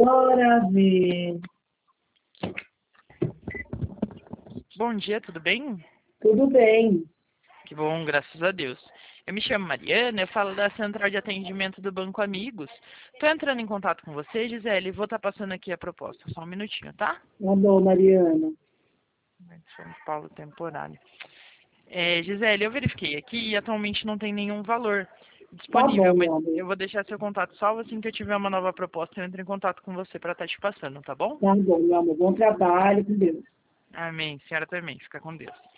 Bora ver. Bom dia, tudo bem? Tudo bem. Que bom, graças a Deus. Eu me chamo Mariana, eu falo da Central de Atendimento do Banco Amigos. Estou entrando em contato com você, Gisele, e vou estar passando aqui a proposta. Só um minutinho, tá? Tá bom, Mariana. São Paulo temporário. Gisele, eu verifiquei aqui e atualmente não tem nenhum valor Tá disponível, bom, mas meu amor. eu vou deixar seu contato salvo assim que eu tiver uma nova proposta, eu entro em contato com você para estar te passando, tá bom? Tá bom, meu amor. Bom trabalho, com Deus. Amém. Senhora também. Fica com Deus.